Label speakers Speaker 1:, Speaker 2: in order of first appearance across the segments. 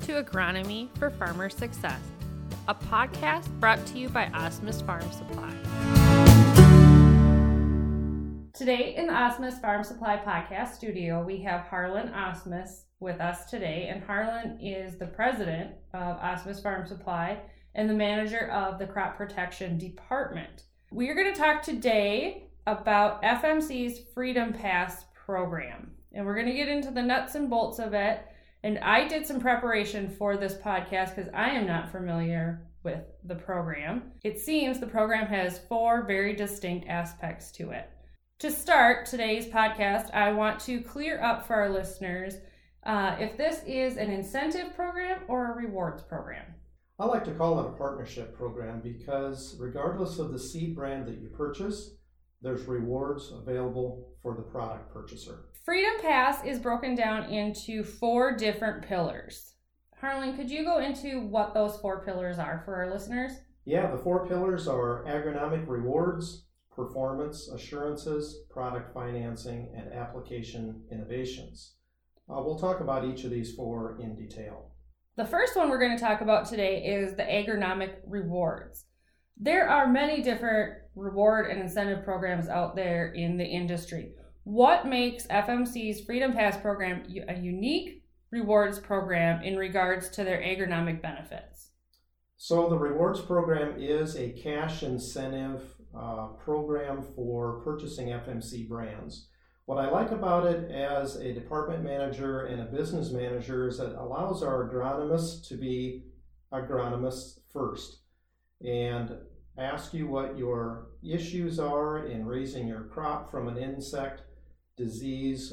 Speaker 1: to Agronomy for Farmer Success, a podcast brought to you by Osmus Farm Supply. Today in the Osmus Farm Supply podcast studio, we have Harlan Osmus with us today, and Harlan is the president of Osmus Farm Supply and the manager of the Crop Protection Department. We are going to talk today about FMC's Freedom Pass program, and we're going to get into the nuts and bolts of it. And I did some preparation for this podcast because I am not familiar with the program. It seems the program has 4 very distinct aspects to it. To start today's podcast, I want to clear up for our listeners if this is an incentive program or a rewards program.
Speaker 2: I like to call it a partnership program because regardless of the seed brand that you purchase, there's rewards available for the product purchaser.
Speaker 1: Freedom Pass is broken down into 4 different pillars. Harlan, could you go into what those 4 pillars are for our listeners?
Speaker 2: Yeah, the 4 pillars are agronomic rewards, performance assurances, product financing, and application innovations. We'll talk about each of these 4 in detail.
Speaker 1: The first one we're going to talk about today is the agronomic rewards. There are many different reward and incentive programs out there in the industry. What makes FMC's Freedom Pass program a unique rewards program in regards to their agronomic benefits?
Speaker 2: So the rewards program is a cash incentive program for purchasing FMC brands. What I like about it as a department manager and a business manager is that it allows our agronomists to be agronomists first and ask you what your issues are in raising your crop from an insect, disease,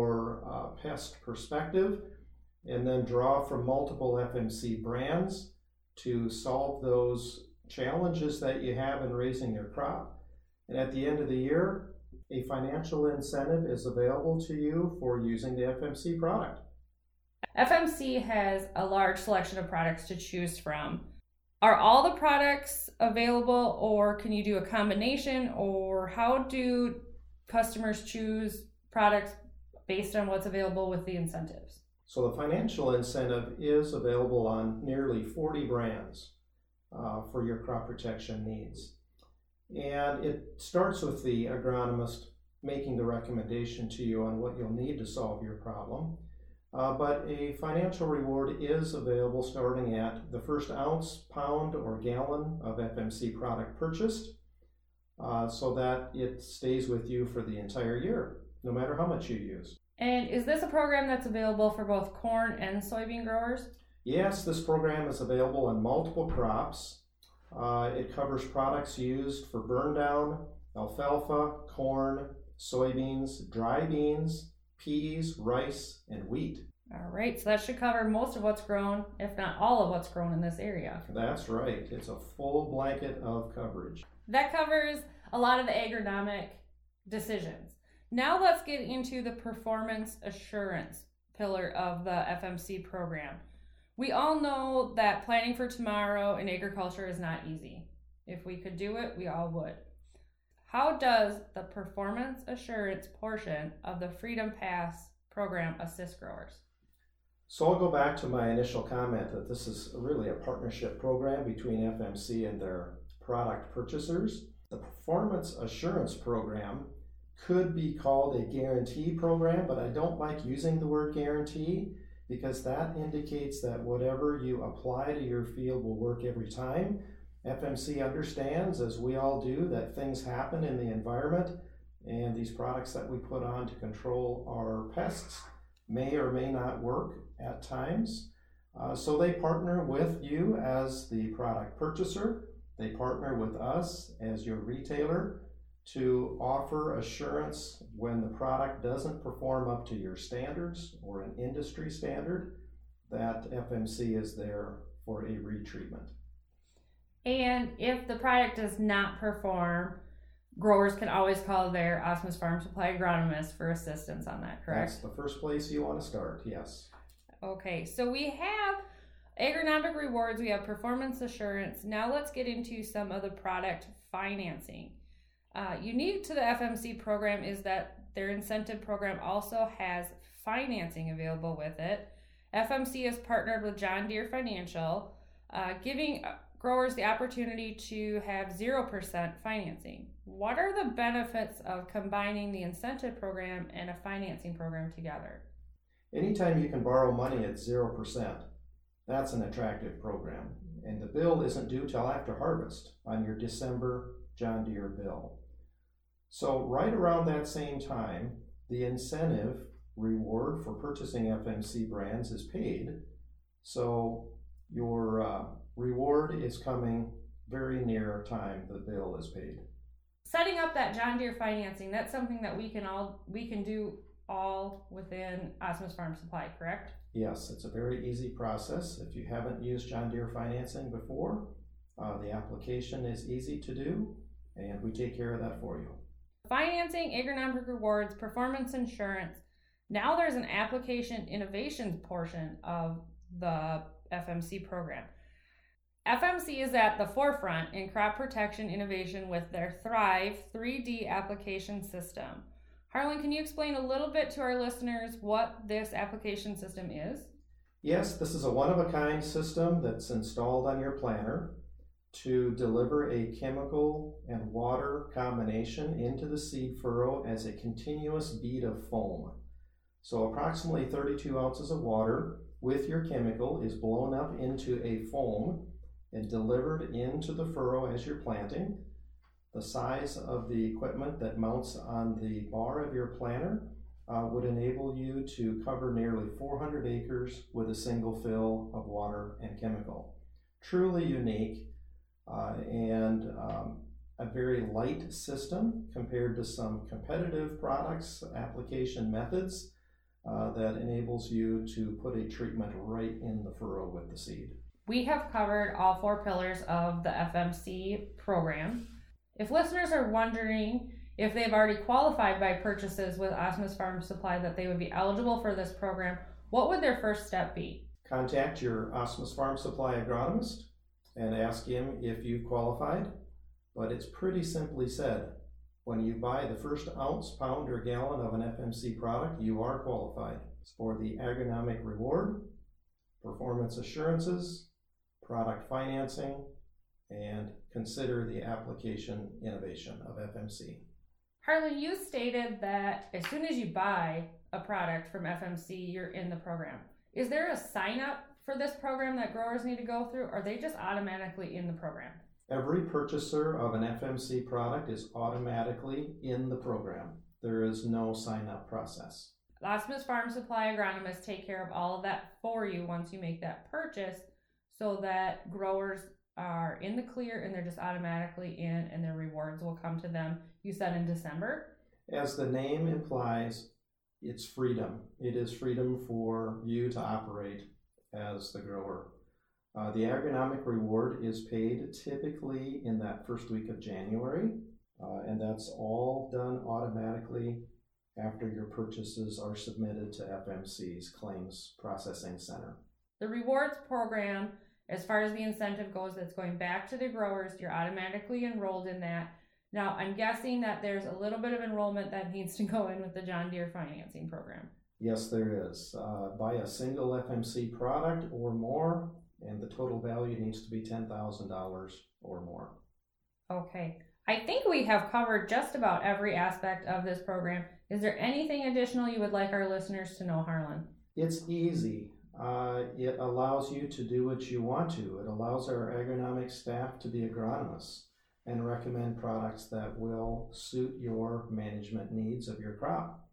Speaker 2: or pest perspective, and then draw from multiple FMC brands to solve those challenges that you have in raising your crop. And at the end of the year, a financial incentive is available to you for using the FMC product.
Speaker 1: FMC has a large selection of products to choose from. Are all the products available, or can you do a combination, or how do customers choose products based on what's available with the incentives?
Speaker 2: So the financial incentive is available on nearly 40 brands for your crop protection needs. And it starts with the agronomist making the recommendation to you on what you'll need to solve your problem. But a financial reward is available starting at the first ounce, pound, or gallon of FMC product purchased so that it stays with you for the entire year, no matter how much you use.
Speaker 1: And is this a program that's available for both corn and soybean growers?
Speaker 2: Yes, this program is available on multiple crops. It covers products used for burn down, alfalfa, corn, soybeans, dry beans, peas, rice, and wheat.
Speaker 1: All right, so that should cover most of what's grown, if not all of what's grown in this area.
Speaker 2: That's right. It's a full blanket of coverage.
Speaker 1: That covers a lot of the agronomic decisions. Now let's get into the performance assurance pillar of the FMC program. We all know that planning for tomorrow in agriculture is not easy. If we could do it, we all would. How does the performance assurance portion of the Freedom Pass program assist growers?
Speaker 2: So I'll go back to my initial comment that this is really a partnership program between FMC and their product purchasers. The performance assurance program could be called a guarantee program, but I don't like using the word guarantee because that indicates that whatever you apply to your field will work every time. FMC understands, as we all do, that things happen in the environment, and these products that we put on to control our pests may or may not work at times. So they partner with you as the product purchaser. They partner with us as your retailer to offer assurance when the product doesn't perform up to your standards or an industry standard, that FMC is there for a retreatment.
Speaker 1: And if the product does not perform, growers can always call their Osmus Farm Supply agronomist for assistance on that, correct?
Speaker 2: That's the first place you want to start, yes.
Speaker 1: Okay, so we have agronomic rewards, we have performance assurance. Now let's get into some of the product financing. Unique to the FMC program is that their incentive program also has financing available with it. FMC has partnered with John Deere Financial, giving growers the opportunity to have 0% financing. What are the benefits of combining the incentive program and a financing program together?
Speaker 2: Anytime you can borrow money at 0%, that's an attractive program. And the bill isn't due till after harvest on your December John Deere bill. So right around that same time, the incentive reward for purchasing FMC brands is paid. So your reward is coming very near time the bill is paid.
Speaker 1: Setting up that John Deere financing, that's something that we can do all within Asmus Farm Supply, correct?
Speaker 2: Yes, it's a very easy process. If you haven't used John Deere financing before, the application is easy to do, and we take care of that for you.
Speaker 1: Financing, agronomic rewards, performance insurance. Now there's an application innovations portion of the FMC program. FMC is at the forefront in crop protection innovation with their Thrive 3D application system. Harlan, can you explain a little bit to our listeners what this application system is?
Speaker 2: Yes, this is a one-of-a-kind system that's installed on your planter to deliver a chemical and water combination into the seed furrow as a continuous bead of foam. So approximately 32 ounces of water with your chemical is blown up into a foam and delivered into the furrow as you're planting. The size of the equipment that mounts on the bar of your planter would enable you to cover nearly 400 acres with a single fill of water and chemical. Truly unique and a very light system compared to some competitive products, application methods that enables you to put a treatment right in the furrow with the seed.
Speaker 1: We have covered all 4 pillars of the FMC program. If listeners are wondering if they've already qualified by purchases with Asmus Farm Supply that they would be eligible for this program, what would their first step be?
Speaker 2: Contact your Asmus Farm Supply agronomist and ask him if you've qualified. But it's pretty simply said. When you buy the first ounce, pound, or gallon of an FMC product, you are qualified for the agronomic reward, performance assurances, product financing, and consider the application innovation of FMC.
Speaker 1: Harlan, you stated that as soon as you buy a product from FMC, you're in the program. Is there a sign up for this program that growers need to go through, or are they just automatically in the program?
Speaker 2: Every purchaser of an FMC product is automatically in the program. There is no sign-up process.
Speaker 1: Asmus Farm Supply agronomists take care of all of that for you once you make that purchase so that growers are in the clear and they're just automatically in and their rewards will come to them. You said in December?
Speaker 2: As the name implies, it's freedom. It is freedom for you to operate as the grower. The agronomic reward is paid typically in that first week of January, and that's all done automatically after your purchases are submitted to FMC's Claims Processing Center.
Speaker 1: The rewards program, as far as the incentive goes, that's going back to the growers. You're automatically enrolled in that. Now, I'm guessing that there's a little bit of enrollment that needs to go in with the John Deere financing program.
Speaker 2: Yes, there is. Buy a single FMC product or more, and the total value needs to be $10,000 or more.
Speaker 1: Okay. I think we have covered just about every aspect of this program. Is there anything additional you would like our listeners to know, Harlan?
Speaker 2: It's easy. It allows you to do what you want to. It allows our agronomic staff to be agronomists and recommend products that will suit your management needs of your crop.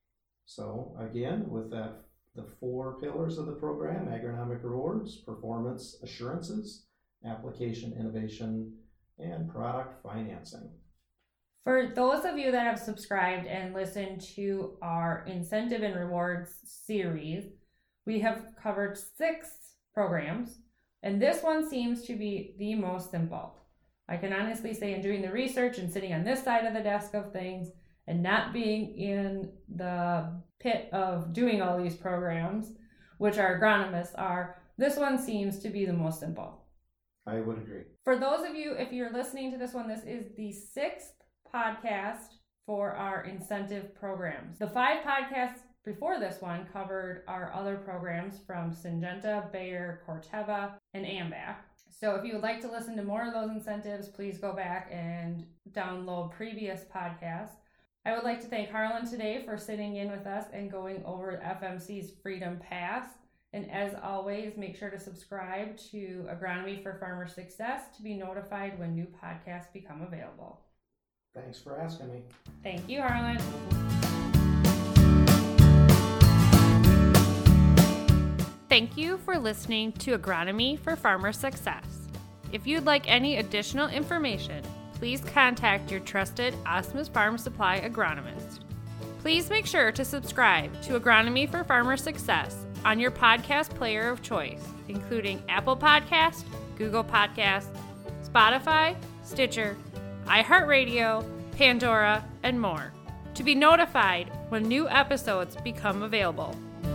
Speaker 2: So again, with that, the 4 pillars of the program: agronomic rewards, performance assurances, application innovation, and product financing.
Speaker 1: For those of you that have subscribed and listened to our incentive and rewards series, we have covered 6 programs, and this one seems to be the most simple. I can honestly say, in doing the research and sitting on this side of the desk of things and not being in the pit of doing all these programs, which our agronomists are, this one seems to be the most simple.
Speaker 2: I would agree.
Speaker 1: For those of you, if you're listening to this one, this is the 6th podcast for our incentive programs. The 5 podcasts before this one covered our other programs from Syngenta, Bayer, Corteva, and AMVAC. So if you would like to listen to more of those incentives, please go back and download previous podcasts. I would like to thank Harlan today for sitting in with us and going over FMC's Freedom Pass. And as always, make sure to subscribe to Agronomy for Farmer Success to be notified when new podcasts become available.
Speaker 2: Thanks for asking me.
Speaker 1: Thank you, Harlan. Thank you for listening to Agronomy for Farmer Success. If you'd like any additional information, please contact your trusted Asmus Farm Supply agronomist. Please make sure to subscribe to Agronomy for Farmer Success on your podcast player of choice, including Apple Podcasts, Google Podcasts, Spotify, Stitcher, iHeartRadio, Pandora, and more, to be notified when new episodes become available.